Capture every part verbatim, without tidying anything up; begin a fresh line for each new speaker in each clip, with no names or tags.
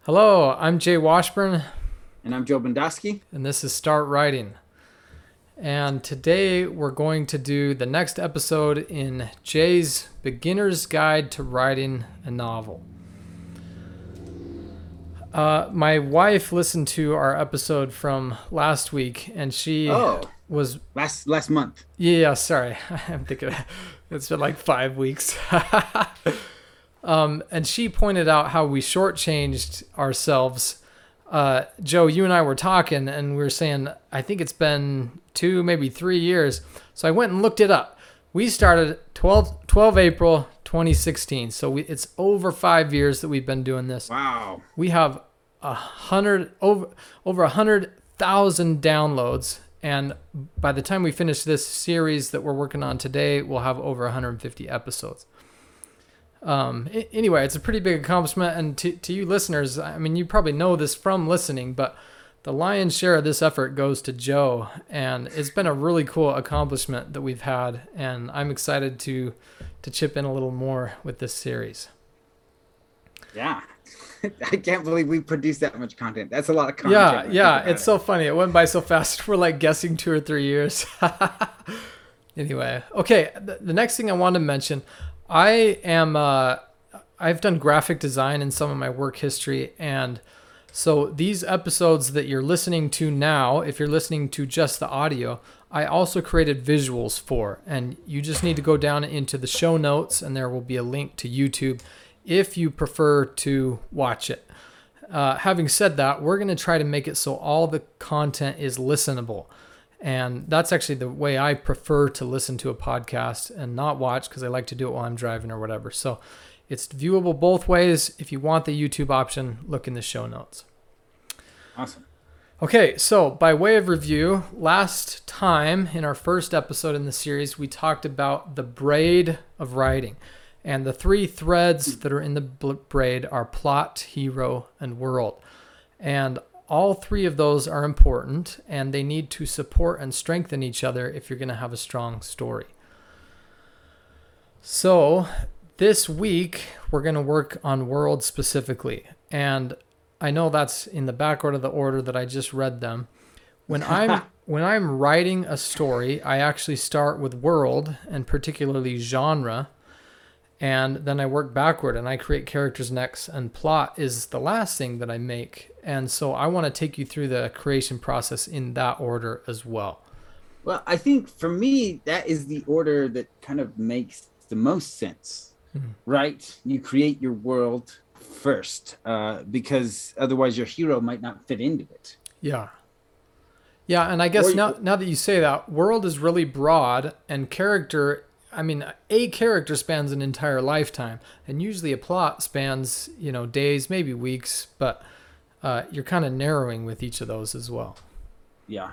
Hello, I'm Jay Washburn,
And I'm Joe Bendowski.
and this is Start Writing. And today we're going to do the next episode in Jay's Beginner's Guide to Writing a Novel. Uh, my wife listened to our episode from last week, and she
Oh,
was,
last last month.
yeah, sorry, I'm thinking it's been like five weeks. um, and she pointed out how we shortchanged ourselves. Uh, Joe, you and I were talking, and we were saying, I think it's been two, maybe three years. So I went and looked it up. We started twelve, twelve April twenty sixteen. So we, it's over five years that we've been doing this.
Wow.
We have a hundred over over a hundred thousand downloads, and by the time we finish this series that we're working on today, we'll have over one hundred fifty episodes. Um, anyway, it's a pretty big accomplishment, and to, to you listeners, I mean, you probably know this from listening, but the lion's share of this effort goes to Joe, and it's been a really cool accomplishment that we've had, and I'm excited to to chip in a little more with this series.
Yeah. I can't believe we produced that much content. That's a lot of
Yeah,
content when I think
yeah,
about
it's
it.
so funny. It went by so fast. We're like guessing two or three years. Anyway, okay. The, the next thing I want to mention, I am. Uh, I've done graphic design in some of my work history, and so these episodes that you're listening to now, if you're listening to just the audio, I also created visuals for, and you just need to go down into the show notes, and there will be a link to YouTube if you prefer to watch it. Uh, having said that, we're going to try to make it so all the content is listenable. And that's actually the way I prefer to listen to a podcast and not watch, because I like to do it while I'm driving or whatever. So it's viewable both ways. If you want the YouTube option, look in the show notes.
Awesome.
Okay, so by way of review, last time in our first episode in the series, we talked about the braid of writing. And the three threads that are in the braid are plot, hero, and world. And all three of those are important, and they need to support and strengthen each other if you're going to have a strong story. So this week, we're going to work on world specifically. And I know that's in the back order of the order that I just read them. When I'm when I'm writing a story, I actually start with world, and particularly genre. And then I work backward and I create characters next, and plot is the last thing that I make. And so I want to take you through the creation process in that order as well.
Well, I think for me, that is the order that kind of makes the most sense,
Mm-hmm.
right? You create your world first, uh, because otherwise your hero might not fit into it.
Yeah. Yeah, and I guess
Or,
now now that you say that, world is really broad, and character, I mean, a character spans an entire lifetime, and usually a plot spans, you know, days, maybe weeks, but uh, you're kind of narrowing with each of those as well.
yeah.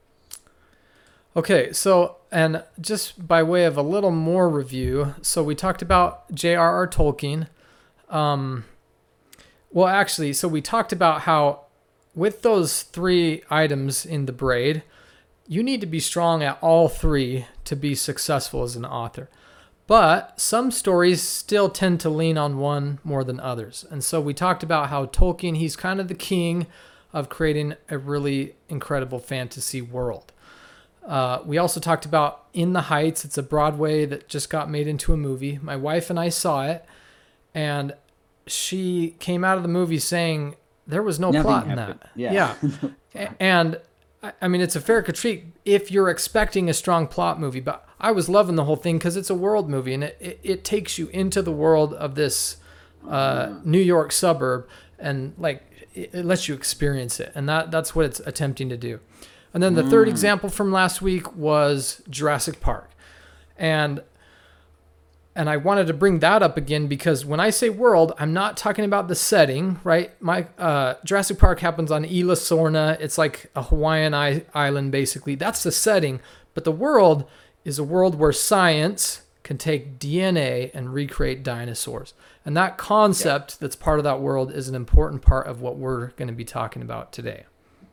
Okay, so, and just by way of a little more review, so we talked about J R R. Tolkien. Um, well, actually, so we talked about how with those three items in the braid, you need to be strong at all three to be successful as an author. But some stories still tend to lean on one more than others. And so we talked about how Tolkien, he's kind of the king of creating a really incredible fantasy world. Uh, we also talked about In the Heights. It's a Broadway that just got made into a movie. My wife and I saw it, and she came out of the movie saying there was no
Nothing
plot in
happened.
that.
Yeah.
Yeah. And I I mean, it's a fair critique if you're expecting a strong plot movie, but I was loving the whole thing because it's a world movie, and it, it, it takes you into the world of this uh, New York suburb, and like it, it lets you experience it. And that that's what it's attempting to do. And then the third example from last week was Jurassic Park. And and I wanted to bring that up again because when I say world, I'm not talking about the setting, right? My uh, Jurassic Park happens on Isla Sorna. It's like a Hawaiian I- island, basically. That's the setting. But the world is a world where science can take D N A and recreate dinosaurs. And that concept
Yeah.
that's part of that world is an important part of what we're going to be talking about today.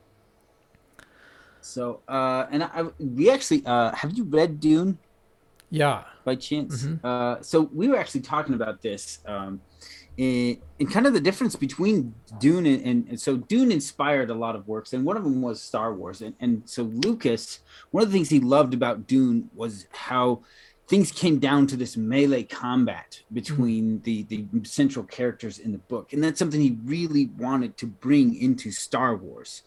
So, uh, and I, we actually, uh, have you read Dune
Yeah.
by chance?
Mm-hmm.
Uh, so we were actually talking about this um, and, and kind of the difference between Dune and, and, and so Dune inspired a lot of works, and one of them was Star Wars. And, and so Lucas, one of the things he loved about Dune was how things came down to this melee combat between mm. the, the central characters in the book. And that's something he really wanted to bring into Star Wars.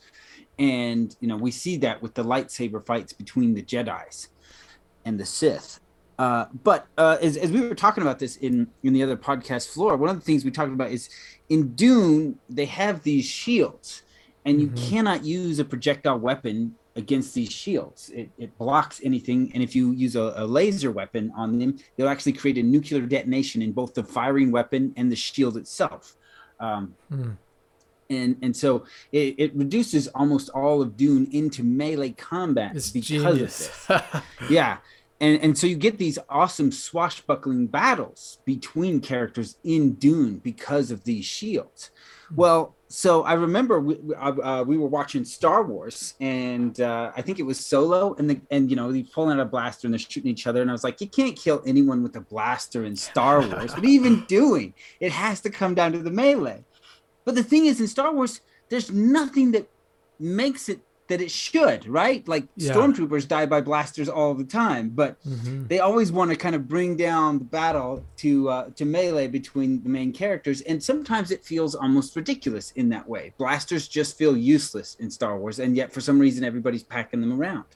And, you know, we see that with the lightsaber fights between the Jedis and the Sith. Uh, but uh, as, as we were talking about this in, in the other podcast floor, one of the things we talked about is in Dune, they have these shields, and you mm-hmm. cannot use a projectile weapon against these shields. It, it blocks anything. And if you use a, a laser weapon on them, they'll actually create a nuclear detonation in both the firing weapon and the shield itself. Um, mm. And and so it, it reduces almost all of Dune into melee combat
it's
because
genius.
of this. Yeah. And, and so you get these awesome swashbuckling battles between characters in Dune because of these shields. Mm. Well, so I remember we, uh, we were watching Star Wars, and uh, I think it was Solo, and the and you know he's pulling out a blaster and they're shooting each other, and I was like, you can't kill anyone with a blaster in Star Wars. What are you even doing? It has to come down to the melee. But the thing is, in Star Wars, there's nothing that makes it that it should, right? Like yeah. stormtroopers die by blasters all the time, but mm-hmm. they always want to kind of bring down the battle to uh, to melee between the main characters, and sometimes it feels almost ridiculous in that way. Blasters just feel useless in Star Wars, and yet for some reason everybody's packing them around.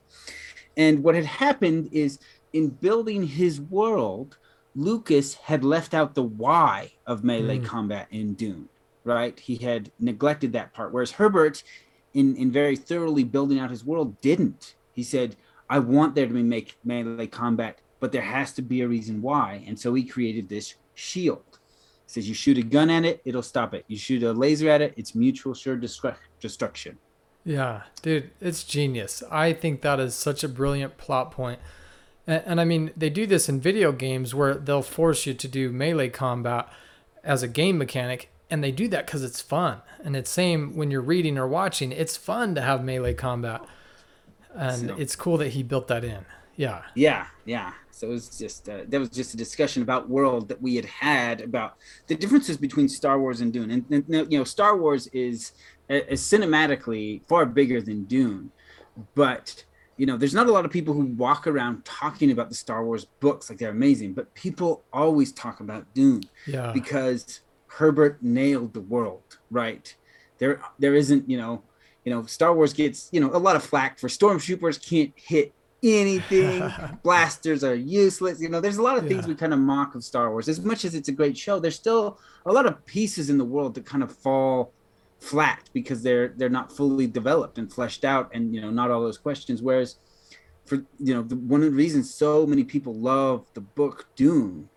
And what had happened is, in building his world, Lucas had left out the why of melee mm. combat in Dune, right? He had neglected that part, whereas Herbert, in, in very thoroughly building out his world, didn't. He said, I want there to be make melee combat, but there has to be a reason why. And so he created this shield. He says, you shoot a gun at it, it'll stop it. You shoot a laser at it, it's mutual sure destru- destruction.
Yeah, dude, it's genius. I think that is such a brilliant plot point. And, and I mean, they do this in video games where they'll force you to do melee combat as a game mechanic. And they do that because it's fun. And it's same when you're reading or watching. It's fun to have melee combat. And so, it's cool that he built that in. Yeah.
Yeah, yeah. So it was just, uh, that was just a discussion about world that we had had about the differences between Star Wars and Dune. And, and you know, Star Wars is, is cinematically far bigger than Dune. But, you know, there's not a lot of people who walk around talking about the Star Wars books like they're amazing. But people always talk about Dune. Yeah. Because Herbert nailed the world, right? There, there isn't, you know, you know, Star Wars gets, you know, a lot of flack for stormtroopers can't hit anything. Blasters are useless. You know, there's a lot of yeah. things we kind of mock of Star Wars. As much as it's a great show, there's still a lot of pieces in the world that kind of fall flat because they're they're not fully developed and fleshed out, and you know, not all those questions. Whereas, for you know, the, one of the reasons so many people love the book Dune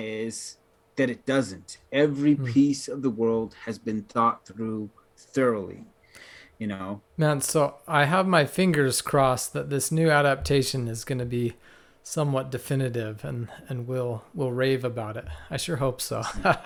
is that it doesn't. Every mm. piece of the world has been thought through thoroughly, you know.
Man, so I have my fingers crossed that this new adaptation is going to be somewhat definitive, and and we'll we'll rave about it. I sure hope so.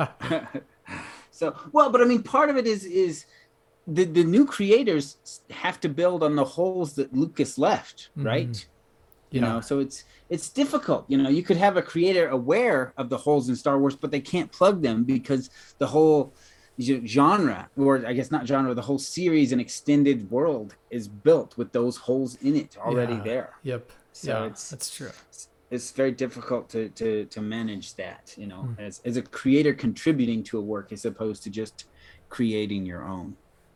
So, well, but I mean, part of it is is the the new creators have to build on the holes that Lucas left, right? Mm. You yeah. know, so it's it's difficult. You know, you could have a creator aware of the holes in Star Wars, but they can't plug them because the whole genre, or I guess not genre, the whole series and extended world is built with those holes in it already
yeah.
there.
Yep.
So
yeah,
it's
that's true.
It's, it's very difficult to to to manage that, you know, mm. as as a creator contributing to a work as opposed to just creating your own.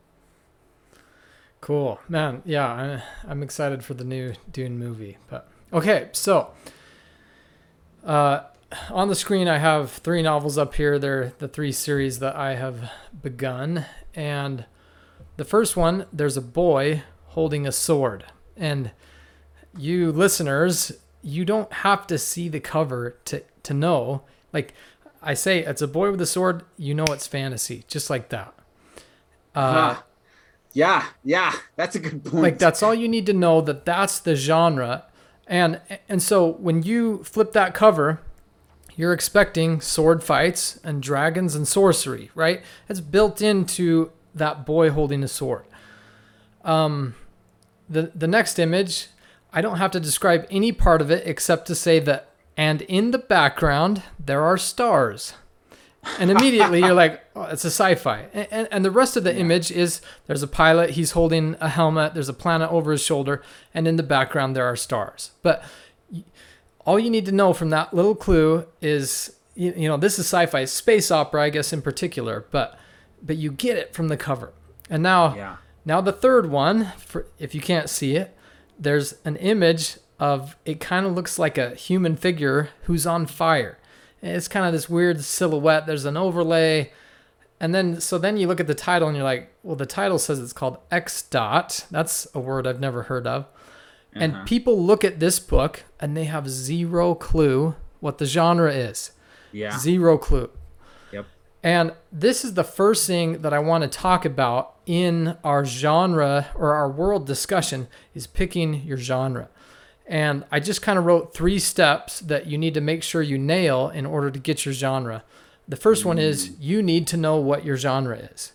Cool, man. Yeah, I, I'm excited for the new Dune movie. But okay, so uh, on the screen I have three novels up here. They're the three series that I have begun. And the first one, there's a boy holding a sword. And you listeners, you don't have to see the cover to, to know. Like I say, it's a boy with a sword. You know it's fantasy, just like that. Uh, huh.
Yeah, yeah, that's a good point.
Like that's all you need to know, that that's the genre. And and so when you flip that cover, you're expecting sword fights and dragons and sorcery, right? It's built into that boy holding a sword. Um, the the next image, I don't have to describe any part of it except to say that, and in the background, there are stars. And immediately you're like, oh, it's a sci-fi. And, and, and the rest of the
Yeah.
image is there's a pilot, he's holding a helmet, there's a planet over his shoulder, and in the background there are stars. But y- all you need to know from that little clue is, you, you know, this is sci-fi, space opera, I guess in particular, but but you get it from the cover. And now,
Yeah.
now the third one, for, if you can't see it, there's an image of, it kind of looks like a human figure who's on fire. It's kind of this weird silhouette. There's an overlay. And then, so then you look at the title and you're like, well, the title says it's called X dot. That's a word I've never heard of.
Uh-huh.
And people look at this book and they have zero clue what the genre is.
Yeah.
Zero clue.
Yep.
And this is the first thing that I want to talk about in our genre or our world discussion is picking your genre. And I just kind of wrote three steps that you need to make sure you nail in order to get your genre. The first one is you need to know what your genre is.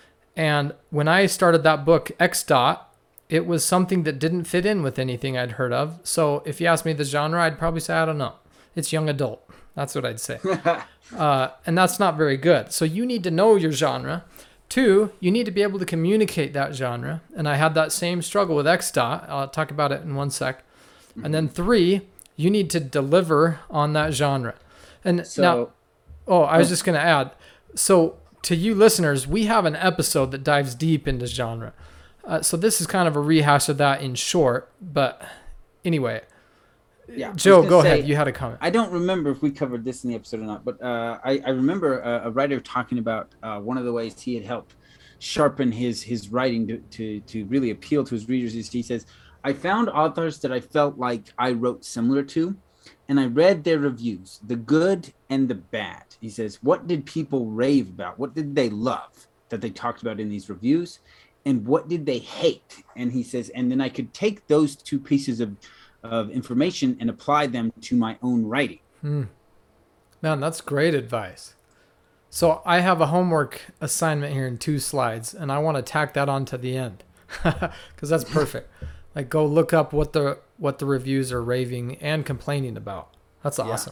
And when I started that book, X dot, it was something that didn't fit in with anything I'd heard of. So if you asked me the genre, I'd probably say, I don't know. It's young adult. That's what I'd say. uh, and that's not very good. So you need to know your genre. Two, you need to be able to communicate that genre. And I had that same struggle with X dot. I'll talk about it in one sec. And then three, you need to deliver on that genre. And
So,
now, oh, I was just going to add. So to you listeners, we have an episode that dives deep into genre. Uh, so this is kind of a rehash of that in short. But anyway,
yeah. I was
Joe,
gonna
go
say,
ahead. You had a comment.
I don't remember if we covered this in the episode or not, but uh, I, I remember a, a writer talking about uh, one of the ways he had helped sharpen his his writing to, to, to really appeal to his readers is he says, I found authors that I felt like I wrote similar to, and I read their reviews, the good and the bad. He says, what did people rave about? What did they love that they talked about in these reviews? And what did they hate? And he says, and then I could take those two pieces of, of information and apply them to my own writing.
Hmm. Man, that's great advice. So I have a homework assignment here in two slides, and I want to tack that on to the end because that's perfect. Like go look up what the what the reviews are raving and complaining about. That's awesome.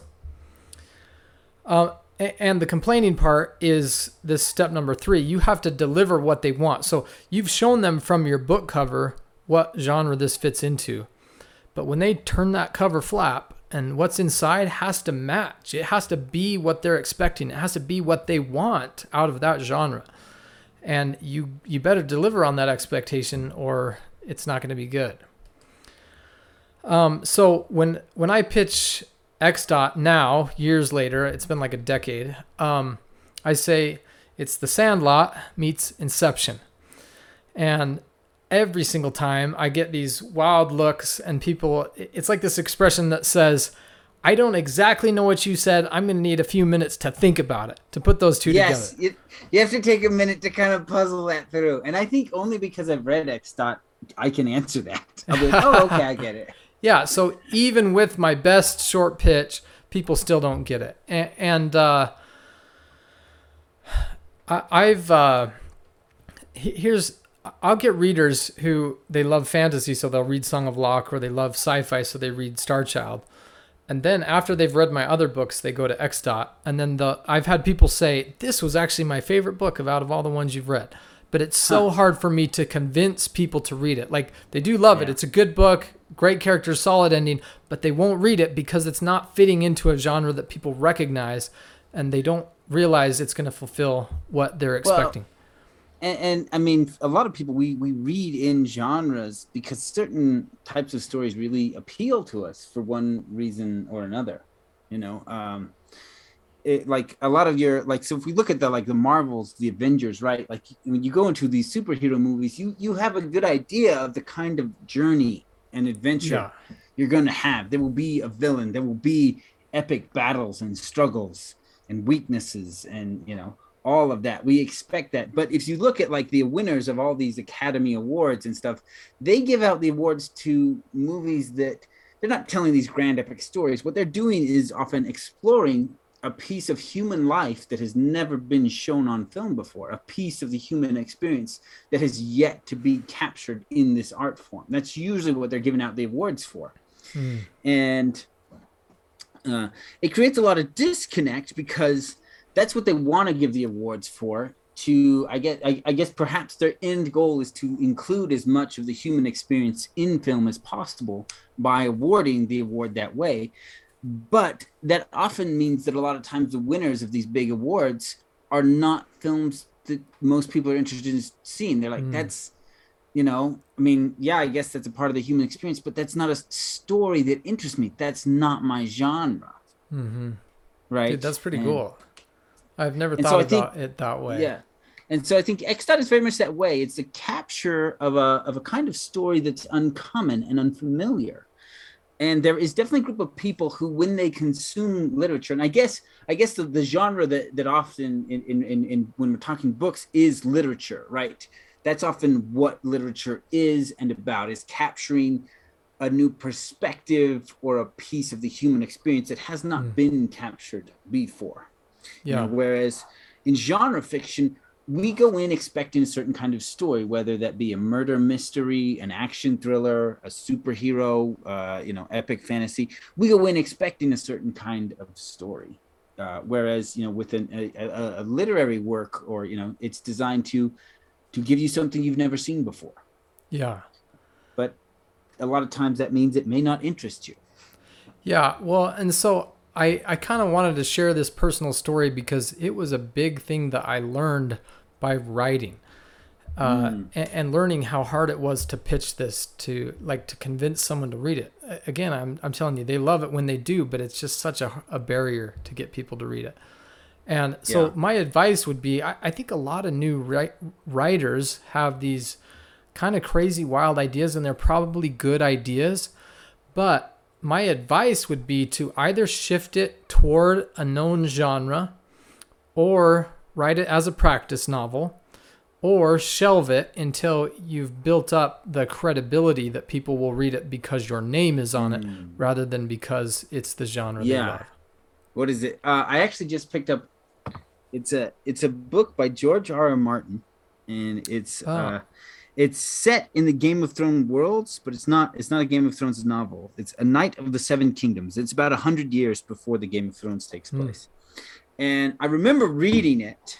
Yeah. Um, and the complaining part is this step number three. You have to deliver what they want. So you've shown them from your book cover what genre this fits into. But when they turn that cover flap and what's inside has to match. It has to be what they're expecting. It has to be what they want out of that genre. And you you better deliver on that expectation or it's not going to be good. Um, so when when I pitch X dot now, years later, it's been like a decade, um, I say it's The Sandlot meets Inception. And every single time I get these wild looks and people, it's like this expression that says, I don't exactly know what you said. I'm going to need a few minutes to think about it, to put those two
yes,
together.
Yes, you have to take a minute to kind of puzzle that through. And I think only because I've read X dot, I can answer that. I'll be like, oh, okay, I get it.
Yeah, so even with my best short pitch, people still don't get it. And, and uh, I, I've, uh, here's, I'll get readers who, they love fantasy, so they'll read Song of Locke, or they love sci-fi, so they read Star Child. And then after they've read my other books, they go to X dot. And then the I've had people say, this was actually my favorite book of out of all the ones you've read. But it's so huh. hard for me to convince people to read it. Like, they do love yeah. it. It's a good book, great characters, solid ending, but they won't read it because it's not fitting into a genre that people recognize, and they don't realize it's going to fulfill what they're expecting.
Well, and, and I mean, a lot of people, we, we read in genres because certain types of stories really appeal to us for one reason or another, you know? Um, It, like a lot of your like so if we look at the like the Marvels, the Avengers, right, like when you go into these superhero movies, you you have a good idea of the kind of journey and adventure yeah. you're going to have. There will be a villain, there will be epic battles and struggles and weaknesses and, you know, all of that. We expect that. But if you look at like the winners of all these Academy Awards and stuff, they give out the awards to movies that they're not telling these grand epic stories. What they're doing is often exploring a piece of human life that has never been shown on film before, a piece of the human experience that has yet to be captured in this art form. That's usually what they're giving out the awards for. Hmm. And uh, it creates a lot of disconnect because that's what they want to give the awards for. To I guess I, I guess perhaps their end goal is to include as much of the human experience in film as possible by awarding the award that way. But that often means that a lot of times the winners of these big awards are not films that most people are interested in seeing. They're like, mm. that's, you know, I mean, yeah, I guess that's a part of the human experience, but that's not a story that interests me. That's not my genre.
Mm-hmm.
Right.
Dude, that's pretty and, cool. I've never thought
so
about
think,
it that way.
Yeah. And so I think Xdot is very much that way. It's the capture of a of a kind of story that's uncommon and unfamiliar. And there is definitely a group of people who, when they consume literature, and I guess I guess the, the genre that that often in, in, in, in when we're talking books is literature, right? That's often what literature is and about, is capturing a new perspective or a piece of the human experience that has not mm. been captured before.
Yeah.
You know, whereas in genre fiction, we go in expecting a certain kind of story, whether that be a murder mystery, an action thriller, a superhero, uh, you know, epic fantasy. We go in expecting a certain kind of story. Uh, whereas, you know, with an, a, a, a literary work, or, you know, it's designed to to give you something you've never seen before.
Yeah.
But a lot of times that means it may not interest you.
Yeah. Well, and so I, I kind of wanted to share this personal story because it was a big thing that I learned by writing uh, mm. and, and learning how hard it was to pitch this, to like to convince someone to read it. Again, I'm I'm telling you, they love it when they do, but it's just such a, a barrier to get people to read it. And so yeah. my advice would be, I, I think a lot of new ri- writers have these kind of crazy, wild ideas, and they're probably good ideas, but my advice would be to either shift it toward a known genre, or write it as a practice novel, or shelve it until you've built up the credibility that people will read it because your name is on mm. it, rather than because it's the genre
yeah.
they love.
What is it? Uh, I actually just picked up, it's a it's a book by George R. R. Martin, and it's oh. uh, it's set in the Game of Thrones worlds, but it's not it's not a Game of Thrones novel. It's A Knight of the Seven Kingdoms. It's about a hundred years before the Game of Thrones takes place. Mm. And I remember reading it,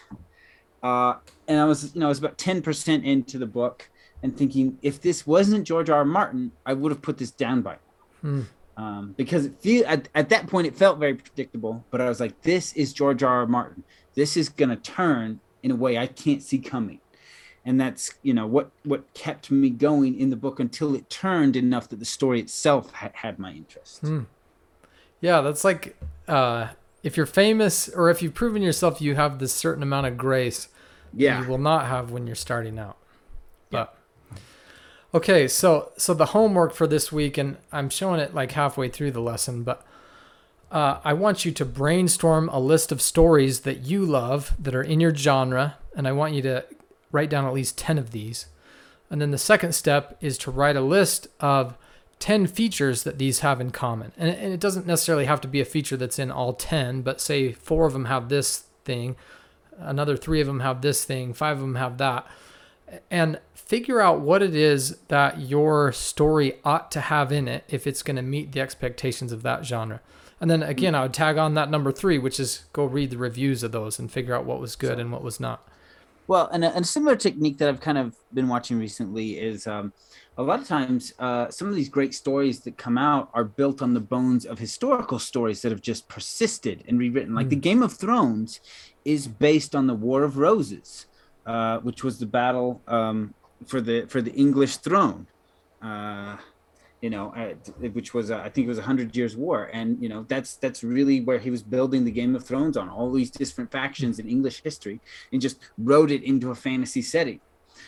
uh, and I was you know I was about ten percent into the book, and thinking, if this wasn't George R. R. Martin, I would have put this down by now. Mm. Um, because it feel, at, at that point it felt very predictable, but I was like, this is George R. R. Martin. This is going to turn in a way I can't see coming. And that's, you know, what, what kept me going in the book until it turned enough that the story itself ha- had my interest.
Hmm. Yeah, that's like, uh, if you're famous, or if you've proven yourself, you have this certain amount of grace
yeah.
you will not have when you're starting out. But yeah. Okay, so so the homework for this week, and I'm showing it like halfway through the lesson, but uh, I want you to brainstorm a list of stories that you love that are in your genre, and I want you to write down at least ten of these. And then the second step is to write a list of ten features that these have in common. And, and it doesn't necessarily have to be a feature that's in all ten, but say four of them have this thing, another three of them have this thing, five of them have that. And figure out what it is that your story ought to have in it if it's going to meet the expectations of that genre. And then again, I would tag on that number three, which is go read the reviews of those and figure out what was good and what was not.
Well, and a, and a similar technique that I've kind of been watching recently is um, a lot of times uh, some of these great stories that come out are built on the bones of historical stories that have just persisted and rewritten. Like mm. the Game of Thrones is based on the War of Roses, uh, which was the battle um, for the for the English throne. Uh, you know, uh, which was, uh, I think it was a hundred years war. And, you know, that's, that's really where he was building the Game of Thrones on, all these different factions in English history, and just wrote it into a fantasy setting.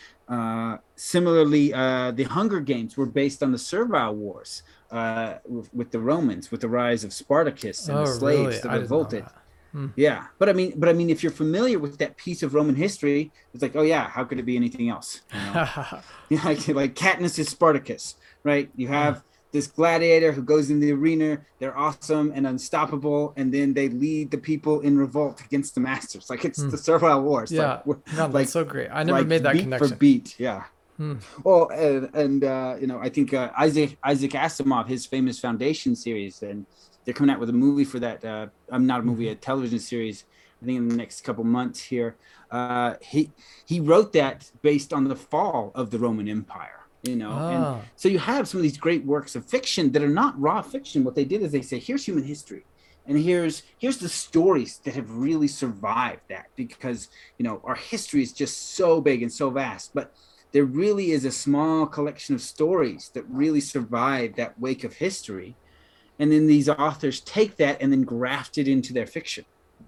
Uh, similarly, uh, the Hunger Games were based on the Servile Wars uh, with, with the Romans, with the rise of Spartacus and
oh,
the slaves
really?
that
I
revolted.
Hmm.
Yeah. But I mean, but I mean, if you're familiar with that piece of Roman history, it's like, oh yeah, how could it be anything else? You know? Yeah, like, like Katniss is Spartacus. Right, you have this gladiator who goes in the arena. They're awesome and unstoppable, and then they lead the people in revolt against the masters. Like it's mm. the Servile Wars.
Yeah,
like,
no, that's
like,
so great. I never
like
made that
beat
connection.
For beat, yeah.
Hmm.
Well, and, and uh, you know, I think uh, Isaac Isaac Asimov, his famous Foundation series, and they're coming out with a movie for that. Uh, I'm not a movie, a television series I think in the next couple months here. Uh, he he wrote that based on the fall of the Roman Empire, you know. And
Ah,
so you have some of these great works of fiction that are not raw fiction. What they did is they say, here's human history, and here's here's the stories that have really survived that, because you know our history is just so big and so vast, but there really is a small collection of stories that really survive that wake of history, and then these authors take that and then graft it into their fiction.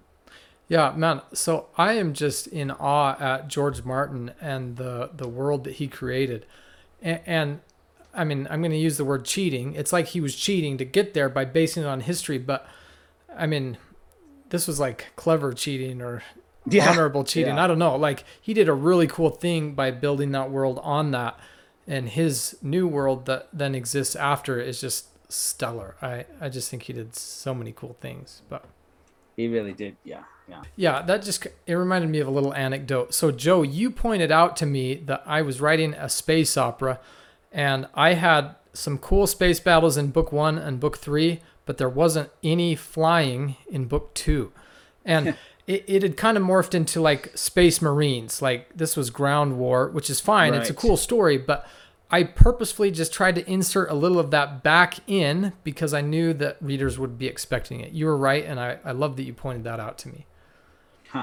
yeah, man. So I am just in awe at George Martin and the the world that he created, and, and I mean, I'm going to use the word cheating. It's like he was cheating to get there by basing it on history, but I mean, this was like clever cheating or
Yeah,
honorable cheating.
yeah.
I don't know. Like he did a really cool thing by building that world on that, and his new world that then exists after is just stellar. I I just think he did so many cool things. But
He really did. Yeah, yeah.
yeah, that just it reminded me of a little anecdote. So Joe, you pointed out to me that I was writing a space opera, and I had some cool space battles in book one and book three, but there wasn't any flying in book two. And it, it had kind of morphed into like Space Marines. Like this was ground war, which is fine. It's a
Right.
cool story, but I purposefully just tried to insert a little of that back in because I knew that readers would be expecting it. You were right, and I, I love that you pointed that out to me.
Huh.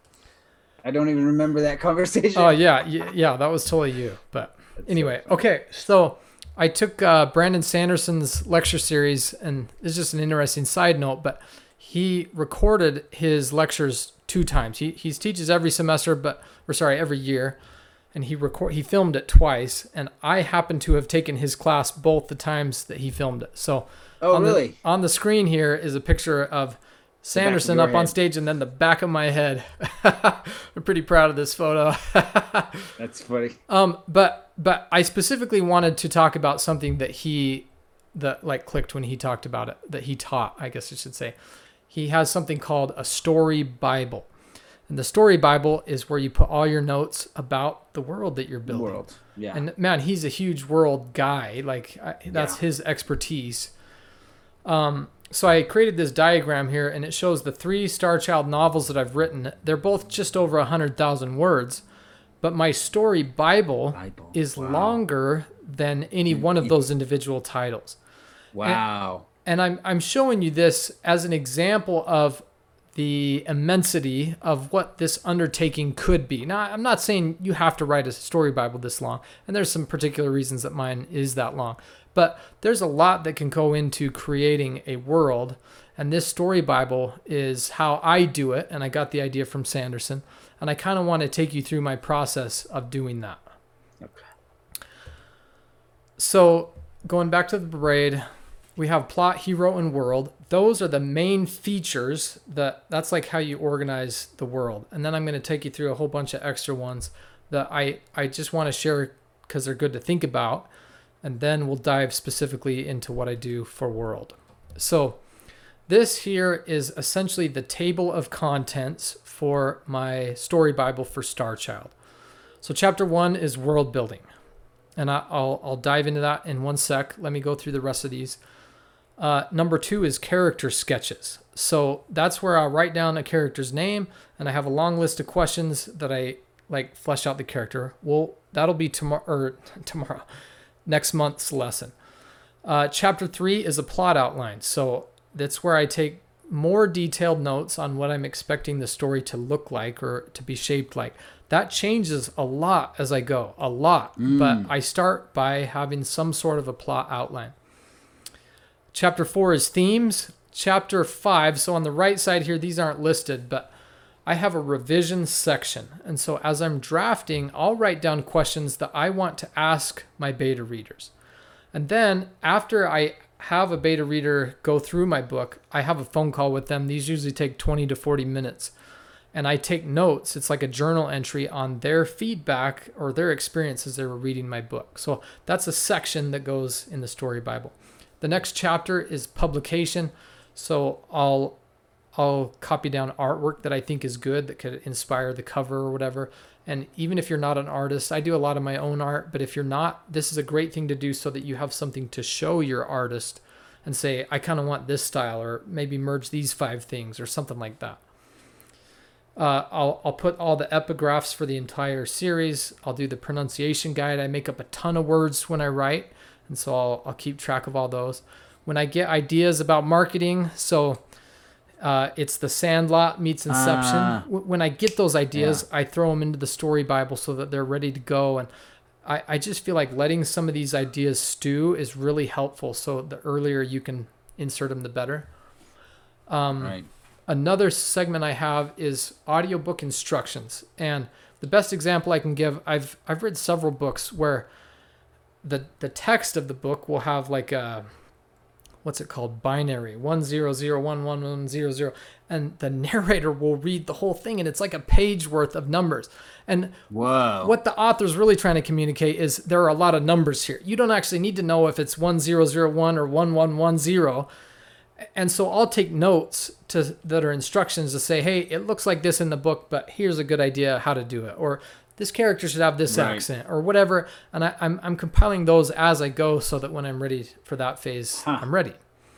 I don't even remember that conversation.
Oh, yeah. y- Yeah, that was totally you. But
That's so
anyway,
funny.
okay. So I took uh, Brandon Sanderson's lecture series, and it's just an interesting side note, but he recorded his lectures two times. He, he teaches every semester, but, or sorry, every year. And he record he filmed it twice, and I happen to have taken his class both the times that he filmed it. So
Oh,
on
really?
the on the screen here is a picture of Sanderson
your
up on
head.
stage, and then the back of my head. I'm pretty proud of this photo.
That's funny.
um, but but I specifically wanted to talk about something that he that like clicked when he talked about it, that he taught, I guess I should say. He has something called a story Bible. And the story Bible is where you put all your notes about the world that you're
The
building.
world. Yeah.
And man, he's a huge world guy. Like I, that's
Yeah.
his expertise. Um, so I created this diagram here, and it shows the three Star Child novels that I've written. They're both just over a hundred thousand words, but my story Bible,
Bible.
is
Wow.
longer than any one of those individual titles.
Wow.
And I'm I'm showing you this as an example of the immensity of what this undertaking could be. Now, I'm not saying you have to write a story Bible this long, and there's some particular reasons that mine is that long, but there's a lot that can go into creating a world, and this story Bible is how I do it, and I got the idea from Sanderson, and I kind of want to take you through my process of doing that.
Okay.
So, going back to the parade, we have plot, hero, and world. Those are the main features. That that's like how you organize the world. And then I'm going to take you through a whole bunch of extra ones that I I just want to share because they're good to think about. And then we'll dive specifically into what I do for world. So this here is essentially the table of contents for my story Bible for Star Child. So chapter one is world building. And I- I'll, I'll dive into that in one sec. Let me go through the rest of these. Uh, number two is character sketches. So that's where I'll write down a character's name, and I have a long list of questions that I like flesh out the character. Well, that'll be tomorrow or tomorrow, next month's lesson. Uh, chapter three is a plot outline. So that's where I take more detailed notes on what I'm expecting the story to look like or to be shaped like. That changes a lot as I go, a lot. But I start by having some sort of a plot outline. Chapter four is themes. Chapter five, so on the right side here, these aren't listed, but I have a revision section. And so as I'm drafting, I'll write down questions that I want to ask my beta readers. And then after I have a beta reader go through my book, I have a phone call with them. These usually take twenty to forty minutes. And I take notes. It's like a journal entry on their feedback or their experience as they were reading my book. So that's a section that goes in the story Bible. The next chapter is publication. So I'll I'll copy down artwork that I think is good that could inspire the cover or whatever. And even if you're not an artist, I do a lot of my own art, but if you're not, this is a great thing to do so that you have something to show your artist and say, I kind of want this style, or maybe merge these five things or something like that. Uh, I'll I'll put all the epigraphs for the entire series. I'll do the pronunciation guide. I make up a ton of words when I write, and so I'll I'll keep track of all those. When I get ideas about marketing, so uh, it's the Sandlot meets Inception.
Ah,
When I get those ideas,
yeah.
I throw them into the story Bible so that they're ready to go. And I, I just feel like letting some of these ideas stew is really helpful. So the earlier you can insert them, the better. Um,
Right.
Another segment I have is audiobook instructions. And the best example I can give, I've I've read several books where the the text of the book will have like a, what's it called, binary, one zero zero one one one zero zero, and the narrator will read the whole thing and it's like a page worth of numbers. And
Whoa.
what the author's really trying to communicate is there are a lot of numbers here. You don't actually need to know if it's one zero zero one or one one one zero. And so I'll take notes to that are instructions to say, hey, it looks like this in the book, but here's a good idea how to do it. Or this character should have this
Right.
accent or whatever. And I, I'm, I'm compiling those as I go so that when I'm ready for that phase,
Huh.
I'm ready.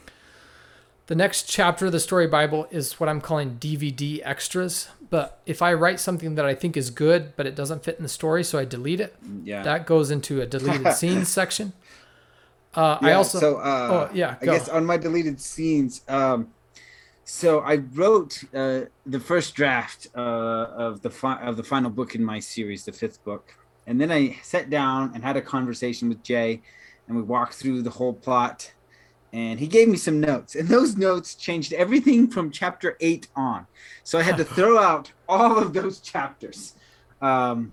The next chapter of the Story Bible is what I'm calling D V D extras. But if I write something that I think is good, but it doesn't fit in the story, so I delete it,
Yeah.
that goes into a deleted scenes section. Uh, I
Yeah,
also,
so uh,
oh yeah,
I
go.
guess on my deleted scenes, um, so I wrote uh, the first draft uh, of the fi- of the final book in my series, the fifth book, and then I sat down and had a conversation with Jay, and we walked through the whole plot, and he gave me some notes, and those notes changed everything from chapter eight on, so I had to throw out all of those chapters. Um,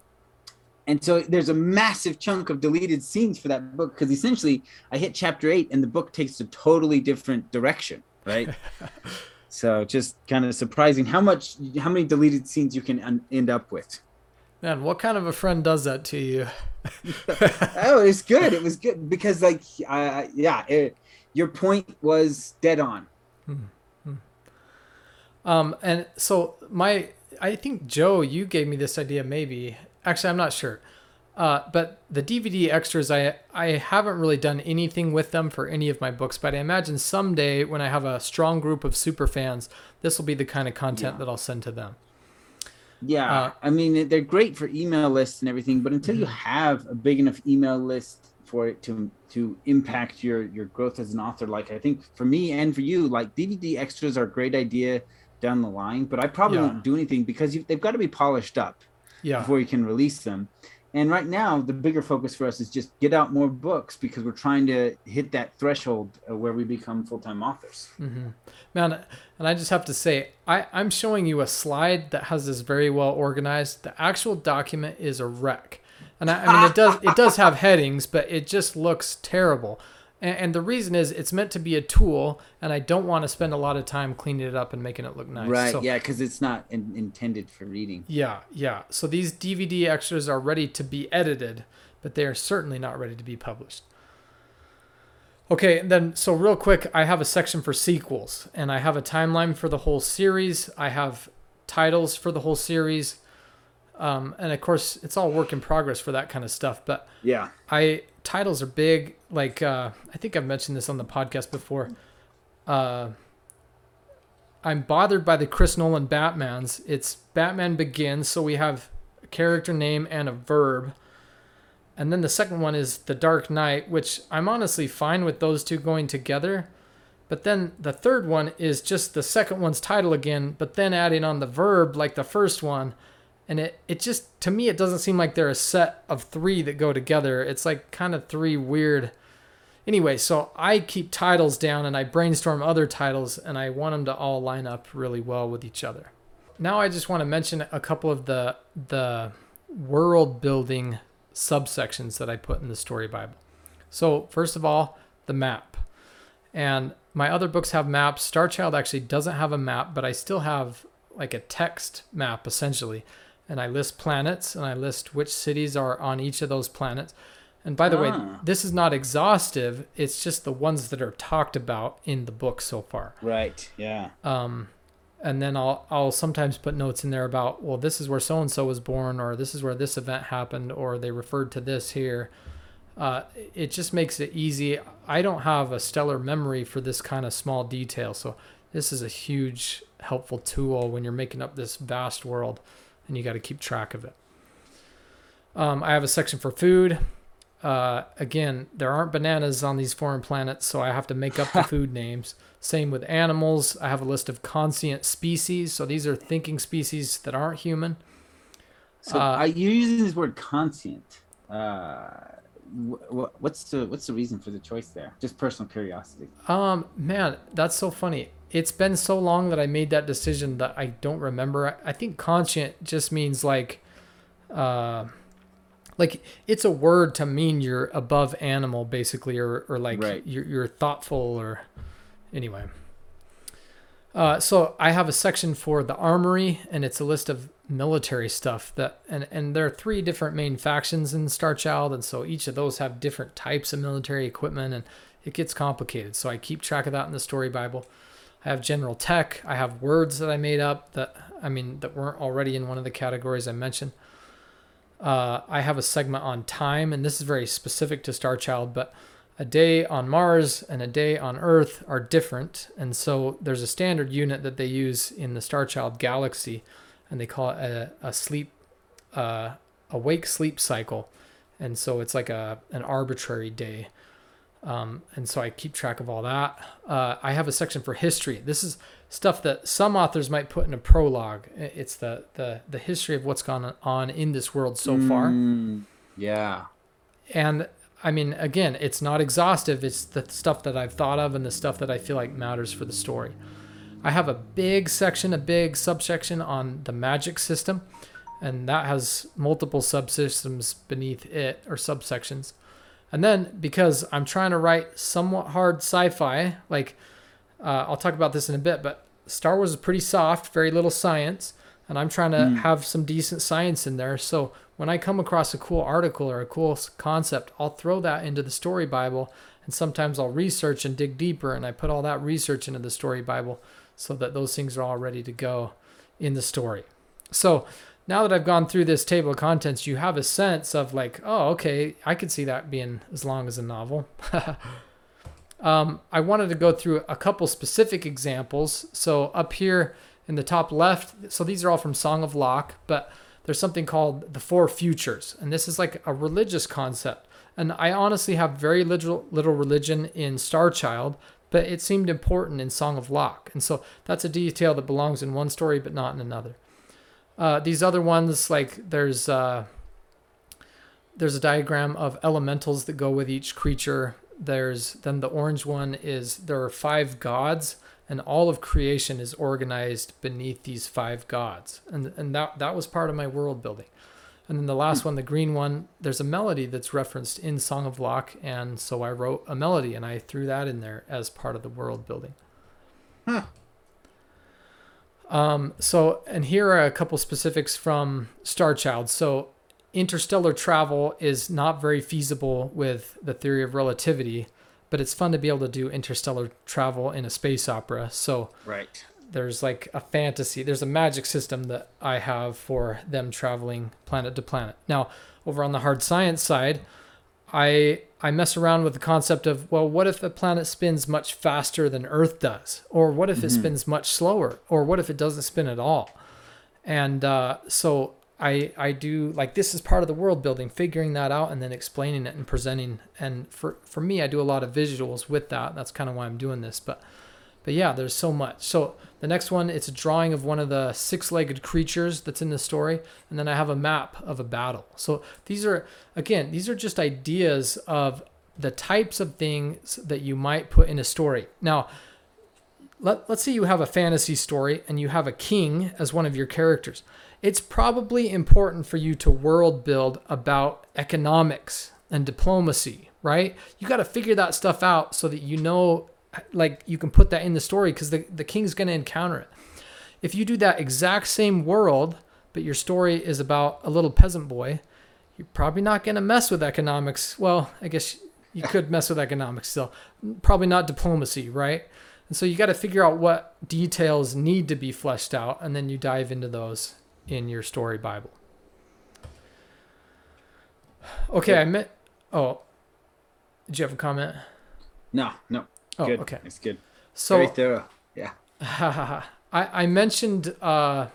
And so there's a massive chunk of deleted scenes for that book because essentially I hit chapter eight and the book takes a totally different direction, right? So just kind of surprising how much, how many deleted scenes you can un- end up with.
Man, what kind of a friend does that to you?
Oh, it's good. It was good because, like, uh, yeah, it, your point was dead on.
Um, and so my, I think Joe, you gave me this idea maybe. Actually, I'm not sure. Uh, but the D V D extras, I I haven't really done anything with them for any of my books, but I imagine someday when I have a strong group of super fans, this will be the kind of content
Yeah.
that I'll send to them.
Yeah,
Uh,
I mean they're great for email lists and everything, but until you have a big enough email list for it to to impact your your growth as an author, like I think for me and for you, like D V D extras are a great idea down the line, but I probably
Yeah.
won't do anything because you, they've got to be polished up
Yeah.
before you can release them. And right now, the bigger focus for us is just get out more books because we're trying to hit that threshold uh, where we become full-time authors.
Mm-hmm. Man, and I just have to say, I, I'm showing you a slide that has this very well organized. The actual document is a wreck. And I, I mean, it does it does have headings, but it just looks terrible. And, and the reason is it's meant to be a tool, and I don't want to spend a lot of time cleaning it up and making it look nice.
Right,
So,
yeah, because it's not in, intended for reading.
yeah, yeah. So these D V D extras are ready to be edited, but they are certainly not ready to be published. Okay, and then so real quick, I have a section for sequels, and I have a timeline for the whole series. I have titles for the whole series. Um, and of course, it's all work in progress for that kind of stuff. But
Yeah.
I titles are big. Like uh, I think I've mentioned this on the podcast before. Uh, I'm bothered by the Chris Nolan Batmans. It's Batman Begins, so we have a character name and a verb. And then the second one is The Dark Knight, which I'm honestly fine with those two going together. But then the third one is just the second one's title again, but then adding on the verb like the first one. And it, it just, to me, it doesn't seem like they're a set of three that go together. It's like kind of three weird. Anyway, so I keep titles down and I brainstorm other titles and I want them to all line up really well with each other. Now I just want to mention a couple of the the world building subsections that I put in the Story Bible. So first of all, the map. And my other books have maps. Starchild actually doesn't have a map, but I still have like a text map essentially. And I list planets and I list which cities are on each of those planets. And by the way,
Ah.
this is not exhaustive. It's just the ones that are talked about in the book so far.
Right. Yeah.
Um, and then I'll I'll sometimes put notes in there about, well, this is where so and so was born, or this is where this event happened, or they referred to this here. Uh, it just makes it easy. I don't have a stellar memory for this kind of small detail, so this is a huge helpful tool when you're making up this vast world and you got to keep track of it. Um, I have a section for food. Uh, again, there aren't bananas on these foreign planets, so I have to make up the food names. Same with animals. I have a list of conscient species. So these are thinking species that aren't human.
So
Uh,
I, you're using this word conscient. Uh, wh- what's the what's the reason for the choice there? Just personal curiosity.
Um, man, that's so funny. It's been so long that I made that decision that I don't remember. I think conscient just means like, uh, like it's a word to mean you're above animal, basically, or or like
Right.
you're you're thoughtful, or anyway. Uh, so I have a section for the armory, and it's a list of military stuff that, and and there are three different main factions in Star Child, and so each of those have different types of military equipment, and it gets complicated. So I keep track of that in the story Bible. I have general tech. I have words that I made up that, I mean, that weren't already in one of the categories I mentioned. Uh, I have a segment on time, and this is very specific to Star Child, but a day on Mars and a day on Earth are different. And so there's a standard unit that they use in the Star Child galaxy, and they call it a, a sleep, uh, a wake sleep cycle. And so it's like a an arbitrary day. Um, and so I keep track of all that. Uh, I have a section for history. This is stuff that some authors might put in a prologue. It's the the the history of what's gone on in this world so far.
Mm, yeah.
And I mean, again, it's not exhaustive. It's the stuff that I've thought of and the stuff that I feel like matters for the story. I have a big section, a big subsection on the magic system, and that has multiple subsystems beneath it, or subsections. And then, because I'm trying to write somewhat hard sci-fi, like uh, I'll talk about this in a bit, but Star Wars is pretty soft, very little science, and I'm trying to
Mm.
have some decent science in there. So when I come across a cool article or a cool s- concept, I'll throw that into the story Bible, and sometimes I'll research and dig deeper, and I put all that research into the story Bible so that those things are all ready to go in the story. So now that I've gone through this table of contents, you have a sense of like, oh, okay, I could see that being as long as a novel. um, I wanted to go through a couple specific examples. So up here in the top left, so these are all from Song of Locke, but there's something called the Four Futures, and this is like a religious concept. And I honestly have very little, little religion in Star Child, but it seemed important in Song of Locke. And so that's a detail that belongs in one story, but not in another. Uh, these other ones, like there's uh, there's a diagram of elementals that go with each creature. There's then the orange one is there are five gods, and all of creation is organized beneath these five gods, and and that that was part of my world building. And then the last one, the green one, there's a melody that's referenced in Song of Locke, and so I wrote a melody and I threw that in there as part of the world building.
Huh.
Um, so, and here are a couple specifics from Star Child. So, interstellar travel is not very feasible with the theory of relativity, but it's fun to be able to do interstellar travel in a space opera. So,
Right.
there's like a fantasy, there's a magic system that I have for them traveling planet to planet. Now, over on the hard science side, I I mess around with the concept of, well, what if a planet spins much faster than Earth does? Or what if it
Mhm.
spins much slower? Or what if it doesn't spin at all? And uh, so I I do, like, this is part of the world building, figuring that out and then explaining it and presenting. And for, for me, I do a lot of visuals with that. That's kind of why I'm doing this. But But yeah, there's so much. So the next one, it's a drawing of one of the six-legged creatures that's in the story. And then I have a map of a battle. So these are, again, these are just ideas of the types of things that you might put in a story. Now, let, let's say you have a fantasy story and you have a king as one of your characters. It's probably important for you to world build about economics and diplomacy, right? You got to figure that stuff out so that you know, like, you can put that in the story, because the, the king's going to encounter it. If you do that exact same world, but your story is about a little peasant boy, you're probably not going to mess with economics. Well, I guess you could mess with economics still. Probably not diplomacy, right? And so you got to figure out what details need to be fleshed out, and then you dive into those in your story Bible. Okay,
Yeah.
I meant, oh, did you have a comment?
No, no.
Oh,
Good.
okay.
It's good.
So
Very thorough. Yeah.
I, I mentioned uh,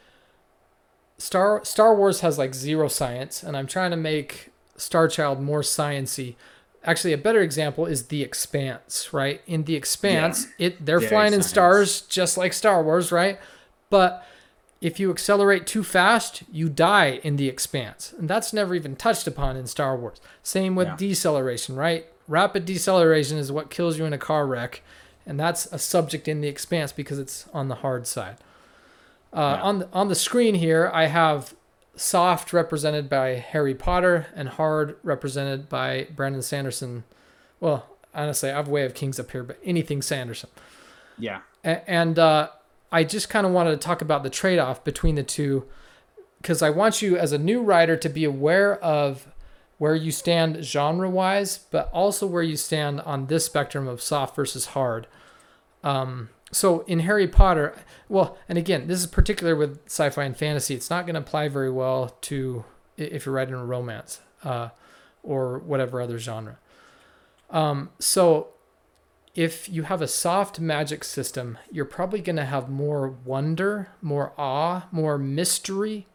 Star Star Wars has like zero science, and I'm trying to make Star Child more sciency. Actually, a better example is The Expanse, right? In The Expanse,
Yeah,
it they're
very
flying in
science.
stars just like Star Wars, right? But if you accelerate too fast, you die in The Expanse. And that's never even touched upon in Star Wars. Same with
Yeah.
deceleration, right? Rapid deceleration is what kills you in a car wreck. And that's a subject in The Expanse because it's on the hard side. Uh,
Yeah.
on, the, on the screen here, I have soft represented by Harry Potter and hard represented by Brandon Sanderson. Well, honestly, I have Way of Kings up here, but anything Sanderson.
Yeah.
A- And uh, I just kind of wanted to talk about the trade-off between the two because I want you as a new writer to be aware of where you stand genre-wise, but also where you stand on this spectrum of soft versus hard. Um, so in Harry Potter, well, and again, this is particular with sci-fi and fantasy. It's not going to apply very well to i- if you're writing a romance uh, or whatever other genre. Um, so if you have a soft magic system, you're probably going to have more wonder, more awe, more mystery.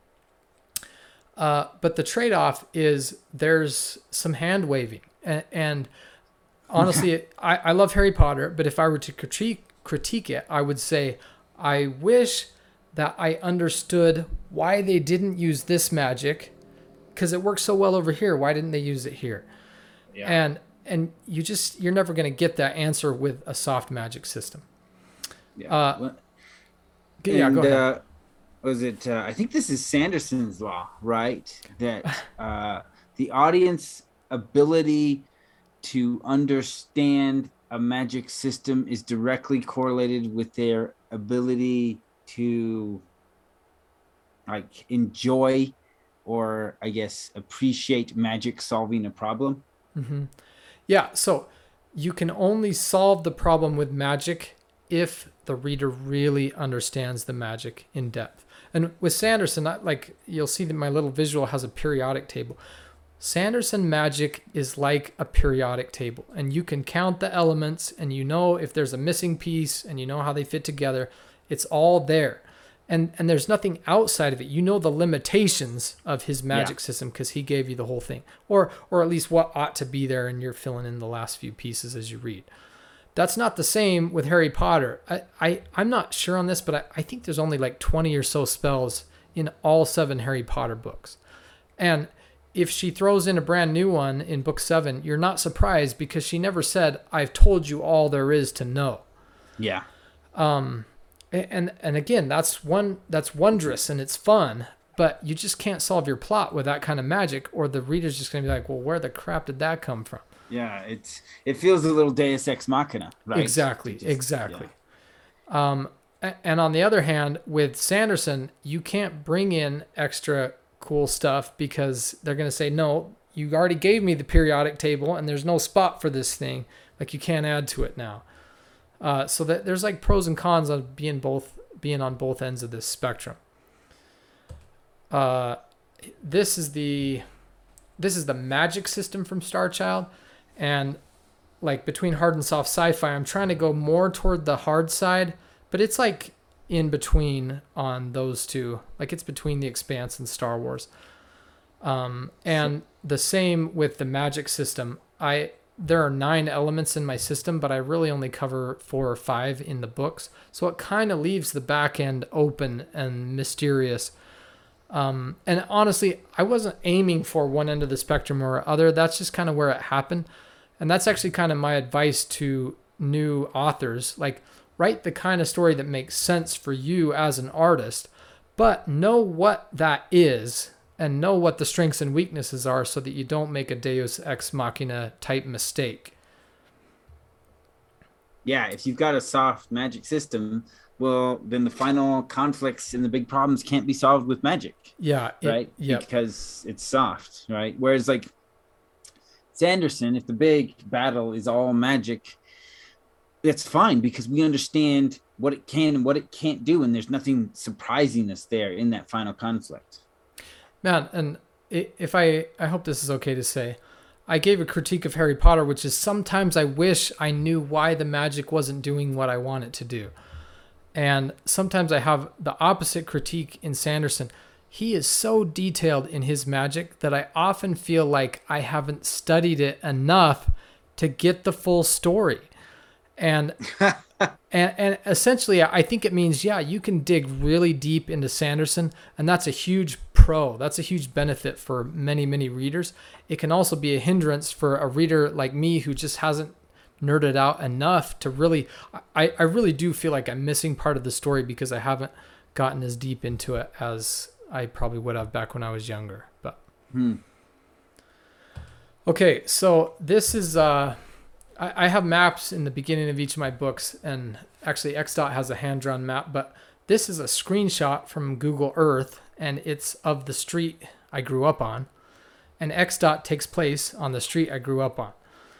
Uh, but the trade-off is there's some hand waving. And, and honestly, I, I love Harry Potter, but if I were to critique, critique it, I would say, I wish that I understood why they didn't use this magic because it works so well over here. Why didn't they use it here?
Yeah.
And and you just you're never going to get that answer with a soft magic system.
Yeah.
Uh,
Well,
Yeah,
and,
go ahead.
Uh, was it? Uh, I think this is Sanderson's law, right? That uh, the audience ability to understand a magic system is directly correlated with their ability to like enjoy or I guess appreciate magic solving a problem.
hmm Yeah, so you can only solve the problem with magic if the reader really understands the magic in depth. And with Sanderson, I- like you'll see that my little visual has a periodic table. Sanderson magic is like a periodic table, and you can count the elements, and you know if there's a missing piece, and you know how they fit together. It's all there, and and there's nothing outside of it. You know the limitations of his magic system because he gave you the whole thing, or or at least what ought to be there, and you're filling in the last few pieces as you read. That's not the same with Harry Potter. I, I I'm not sure on this, but I, I think there's only like twenty or so spells in all seven Harry Potter books, and if she throws in a brand new one in book seven, you're not surprised because she never said, I've told you all there is to know.
Yeah.
Um, and, and again, that's one, that's wondrous and it's fun, but you just can't solve your plot with that kind of magic or the reader's just going to be like, well, where the crap did that come from?
Yeah. It's it feels a little Deus Ex Machina, right?
Exactly.
Just-
exactly.
yeah.
Um, a- and on the other hand, with Sanderson, you can't bring in extra cool stuff because they're going to say, no, you already gave me the periodic table and there's no spot for this thing. Like you can't add to it now. Uh, so that there's like pros and cons of being both, being on both ends of this spectrum. Uh, this is the, this is the magic system from Star Child. And like between hard and soft sci-fi, I'm trying to go more toward the hard side, but it's like in between on those two. Like it's between The Expanse and Star Wars. Um, and the same with the magic system. I there are nine elements in my system, but I really only cover four or five in the books. So it kind of leaves the back end open and mysterious. Um, and honestly, I wasn't aiming for one end of the spectrum or other. That's just kind of where it happened. And that's actually kind of my advice to new authors. Like, write the kind of story that makes sense for you as an artist, but know what that is and know what the strengths and weaknesses are so that you don't make a Deus Ex Machina type mistake.
Yeah, if you've got a soft magic system, well, then the final conflicts and the big problems can't be solved with magic,
Yeah. It,
right?
Yep.
Because it's soft, right? Whereas like Sanderson, if the big battle is all magic, that's fine because we understand what it can and what it can't do, and there's nothing surprising us there in that final conflict.
Man, and i- if I, I hope this is okay to say, I gave a critique of Harry Potter, which is sometimes I wish I knew why the magic wasn't doing what I want it to do. And sometimes I have the opposite critique in Sanderson. He is so detailed in his magic that I often feel like I haven't studied it enough to get the full story. And and, and essentially, I think it means, yeah, you can dig really deep into Sanderson, and that's a huge pro. That's a huge benefit for many, many readers. It can also be a hindrance for a reader like me who just hasn't nerded out enough to really, I, I really do feel like I'm missing part of the story because I haven't gotten as deep into it as I probably would have back when I was younger. But
Hmm.
okay, so this is, uh, I, I have maps in the beginning of each of my books, and actually X Dot has a hand-drawn map, but this is a screenshot from Google Earth, and it's of the street I grew up on, and X Dot takes place on the street I grew up on.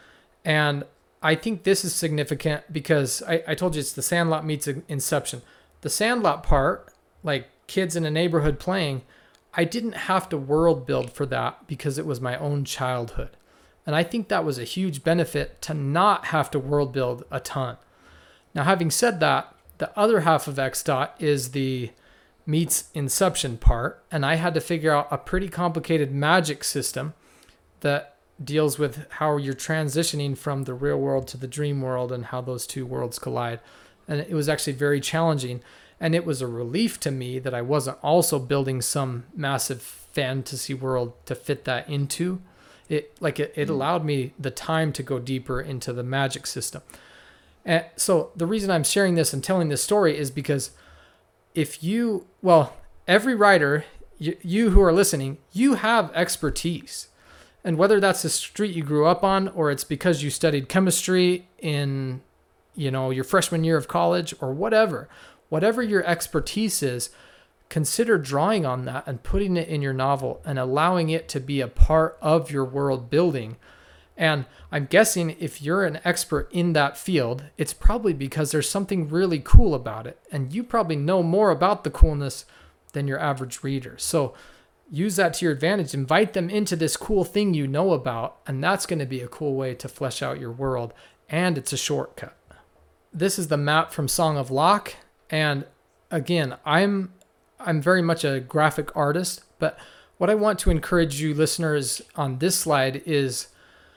And I think this is significant because I, I told you it's the Sandlot meets Inception. The Sandlot part, like kids in a neighborhood playing, I didn't have to world build for that because it was my own childhood. And I think that was a huge benefit to not have to world build a ton. Now, having said that, the other half of X Dot is the meets Inception part. And I had to figure out a pretty complicated magic system that deals with how you're transitioning from the real world to the dream world and how those two worlds collide. And it was actually very challenging. And it was a relief to me that I wasn't also building some massive fantasy world to fit that into. It like it, it allowed me the time to go deeper into the magic system. And so the reason I'm sharing this and telling this story is because if you, well, every writer, you, you who are listening, you have expertise. And whether that's the street you grew up on, or it's because you studied chemistry in, you know, your freshman year of college, or whatever, whatever your expertise is, consider drawing on that and putting it in your novel and allowing it to be a part of your world building. And I'm guessing if you're an expert in that field, it's probably because there's something really cool about it. And you probably know more about the coolness than your average reader. So use that to your advantage. Invite them into this cool thing you know about, and that's going to be a cool way to flesh out your world. And it's a shortcut. This is the map from Song of Locke. And again, I'm I'm very much a graphic artist, but what I want to encourage you listeners on this slide is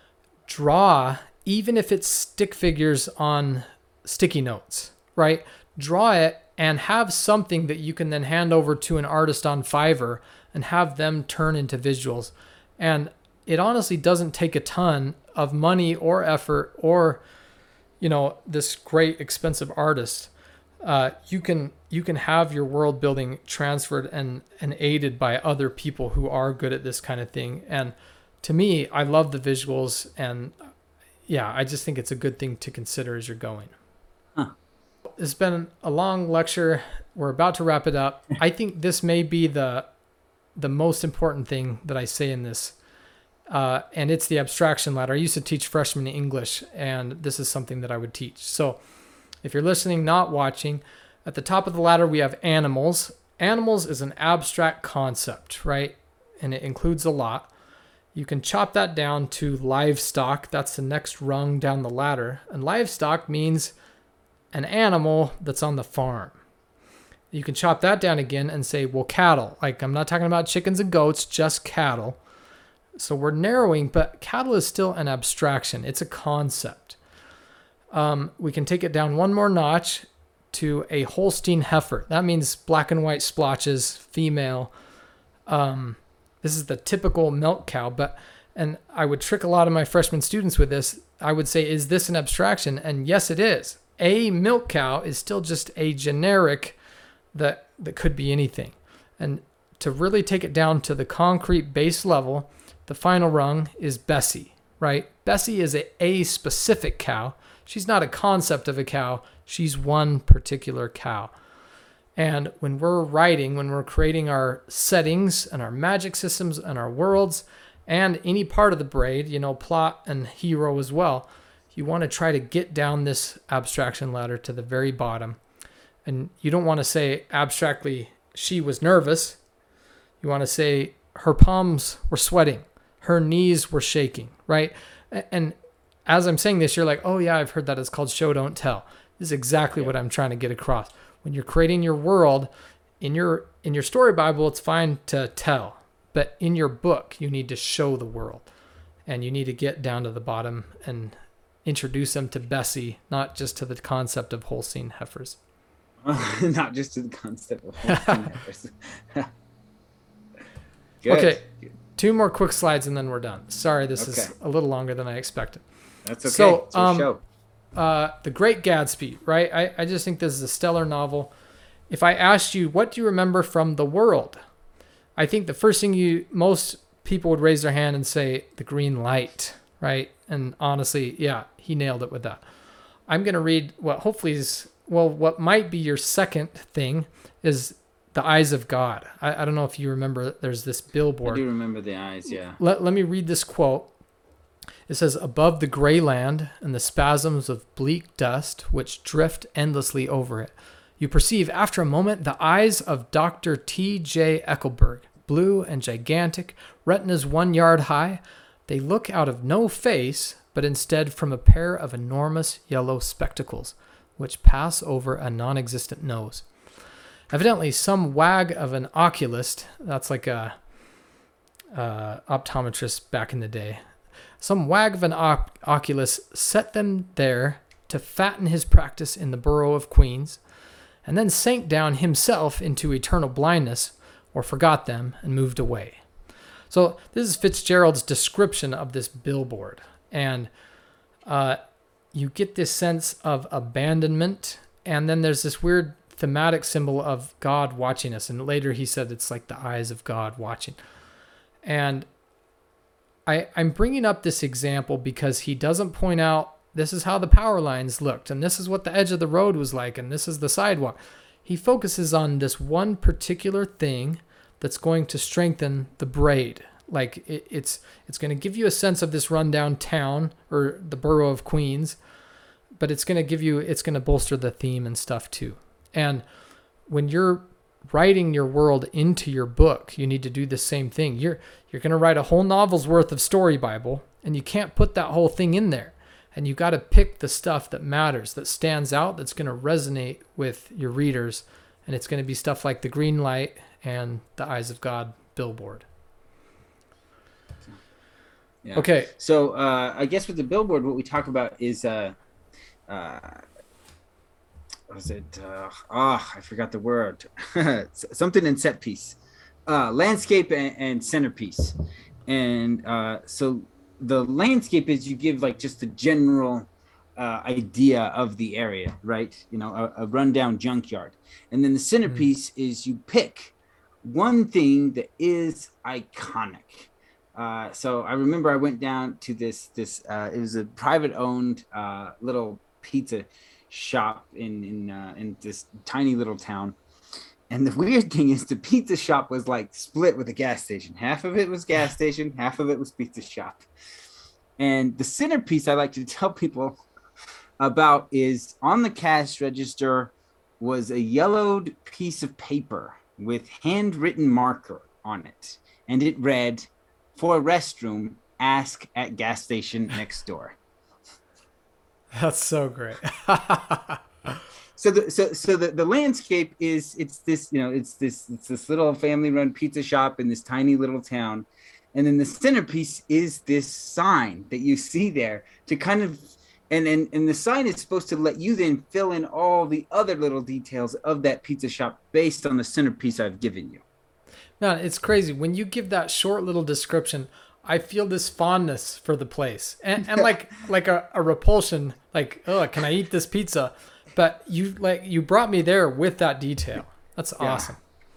draw, even if it's stick figures on sticky notes, right? Draw it and have something that you can then hand over to an artist on Fiverr and have them turn into visuals. And it honestly doesn't take a ton of money or effort or, you know, this great expensive artist. Uh, you can you can have your world building transferred and, and aided by other people who are good at this kind of thing. And to me, I love the visuals, and yeah, I just think it's a good thing to consider as you're going.
Huh.
It's been a long lecture. We're about to wrap it up. I think this may be the the most important thing that I say in this, uh, and it's the abstraction ladder. I used to teach freshman English, and this is something that I would teach. So if you're listening, not watching, at the top of the ladder, we have animals. Animals is an abstract concept, right? And it includes a lot. You can chop that down to livestock. That's the next rung down the ladder. And livestock means an animal that's on the farm. You can chop that down again and say, well, cattle. Like, I'm not talking about chickens and goats, just cattle. So we're narrowing, but cattle is still an abstraction. It's a concept. Um, we can take it down one more notch to a Holstein heifer. That means black and white splotches, female. Um, this is the typical milk cow, but, and I would trick a lot of my freshman students with this. I would say, is this an abstraction? And yes, it is. A milk cow is still just a generic that, that could be anything. And to really take it down to the concrete base level, the final rung is Bessie, right? Bessie is a, a specific cow. She's not a concept of a cow. She's one particular cow. And when we're writing, when we're creating our settings and our magic systems and our worlds and any part of the braid, you know, plot and hero as well, you want to try to get down this abstraction ladder to the very bottom. And you don't want to say abstractly, she was nervous. You want to say her palms were sweating. Her knees were shaking, right? And as I'm saying this, you're like, oh yeah, I've heard that. It's called show, don't tell. This is exactly yeah. what I'm trying to get across. when you're creating your world in your in your story Bible, it's fine to tell, but in your book, you need to show the world, and you need to get down to the bottom and introduce them to Bessie, not just to the concept of Holstein heifers.
Not just to the concept of Holstein heifers. Good.
Okay, two more quick slides and then we're done. Sorry, this
Okay.
is a little longer than I expected.
That's okay.
So,
it's our
um,
show.
Uh, The Great Gatsby, right? I, I just think this is a stellar novel. If I asked you, what do you remember from The World? I think the first thing you, most people would raise their hand and say, the green light, right? And honestly, yeah, he nailed it with that. I'm going to read what hopefully is, well, what might be your second thing is The Eyes of God. I, I don't know if you remember, there's this billboard.
I do remember the eyes, yeah.
Let, let me read this quote. It says, above the gray land and the spasms of bleak dust which drift endlessly over it, you perceive after a moment the eyes of Doctor T J Eckelberg, blue and gigantic, retinas one yard high. They look out of no face, but instead from a pair of enormous yellow spectacles, which pass over a non-existent nose. Evidently, some wag of an oculist, that's like a uh, optometrist back in the day, some wag of an op- oculist set them there to fatten his practice in the borough of Queens, and then sank down himself into eternal blindness, or forgot them and moved away. So this is Fitzgerald's description of this billboard. And uh, you get this sense of abandonment. And then there's this weird thematic symbol of God watching us. And later he said it's like the eyes of God watching. And I, I'm bringing up this example because he doesn't point out this is how the power lines looked. And this is what the edge of the road was like. And this is the sidewalk. He focuses on this one particular thing that's going to strengthen the braid. Like it, it's it's going to give you a sense of this rundown town or the borough of Queens, but it's going to give you, it's going to bolster the theme and stuff too. And when you're writing your world into your book, you need to do the same thing. You're you're going to write a whole novel's worth of story Bible, and you can't put that whole thing in there. And you got to pick the stuff that matters, that stands out, that's going to resonate with your readers. And it's going to be stuff like the green light and the Eyes of God billboard.
Yeah.
Okay.
So uh, I guess with the billboard, what we talk about is, uh, uh, what was it? Uh, ah, I forgot the word. Something in set piece, uh, landscape and, and centerpiece. And uh, so the landscape is you give like just a general uh, idea of the area, right? You know, a, a rundown junkyard. And then the centerpiece mm. is you pick one thing that is iconic. Uh, so I remember I went down to this, this uh, it was a private owned uh, little pizza shop in, in, uh, in this tiny little town. And the weird thing is the pizza shop was like split with a gas station. Half of it was gas station, half of it was pizza shop. And the centerpiece I like to tell people about is on the cash register was a yellowed piece of paper with handwritten marker on it. And it read, for a restroom, ask at gas station next door.
That's so great.
So the so so the, the landscape is it's this, you know, it's this it's this little family run pizza shop in this tiny little town. And then the centerpiece is this sign that you see there to kind of and, and and the sign is supposed to let you then fill in all the other little details of that pizza shop based on the centerpiece I've given you.
No, it's crazy. When you give that short little description, I feel this fondness for the place. And and like like a, a repulsion, like, oh, can I eat this pizza? But you like you brought me there with that detail. That's
Yeah.
awesome.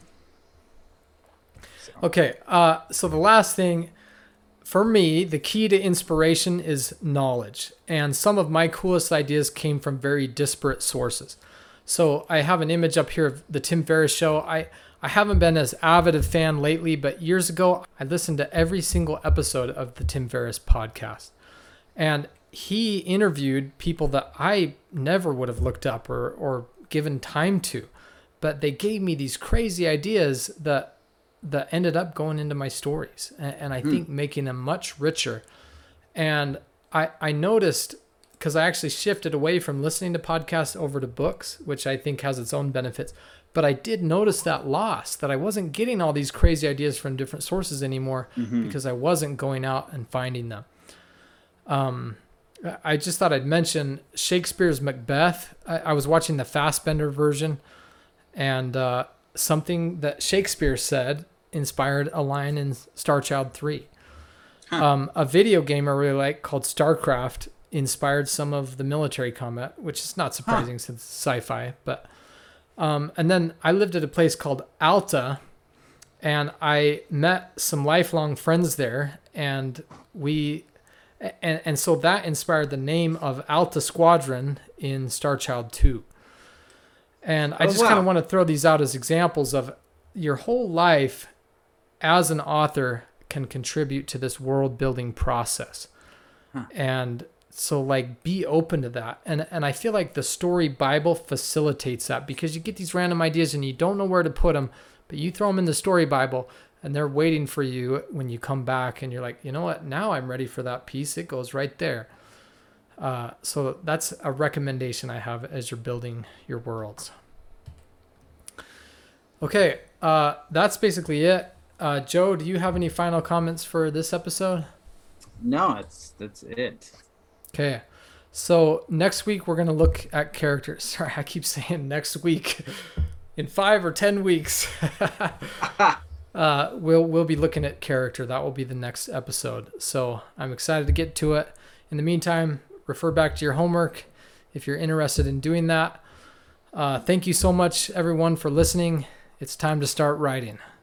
Okay, uh, so the last thing for me, the key to inspiration is knowledge. And some of my coolest ideas came from very disparate sources. So I have an image up here of the Tim Ferriss show. I, I haven't been as avid a fan lately, but years ago, I listened to every single episode of the Tim Ferriss podcast. And he interviewed people that I never would have looked up or, or given time to. But they gave me these crazy ideas that that ended up going into my stories and, and I hmm. think making them much richer. And I, I noticed, because I actually shifted away from listening to podcasts over to books, which I think has its own benefits. But I did notice that loss, that I wasn't getting all these crazy ideas from different sources anymore mm-hmm. because I wasn't going out and finding them. Um, I just thought I'd mention Shakespeare's Macbeth. I, I was watching the Fassbender version, and uh, something that Shakespeare said inspired a line in Star Child three. Huh. Um, a video game I really like called StarCraft inspired some of the military combat, which is not surprising huh. since it's sci-fi. But um, and then I lived at a place called Alta, and I met some lifelong friends there, and we and and so that inspired the name of Alta Squadron in Star Child two. And I oh, just wow. kind of want to throw these out as examples of your whole life as an author can contribute to this world building process. Huh. And so like be open to that. And and I feel like the Story Bible facilitates that, because you get these random ideas and you don't know where to put them, but you throw them in the Story Bible and they're waiting for you when you come back and you're like, you know what, now I'm ready for that piece. It goes right there. Uh, so that's a recommendation I have as you're building your worlds. Okay, uh, that's basically it. Uh, Joe, do you have any final comments for this episode?
No, that's that's it.
Okay, so next week we're gonna look at characters. Sorry, I keep saying next week. In five or ten weeks, uh, we'll we'll be looking at character. That will be the next episode. So I'm excited to get to it. In the meantime, refer back to your homework if you're interested in doing that. Uh, thank you so much, everyone, for listening. It's time to start writing.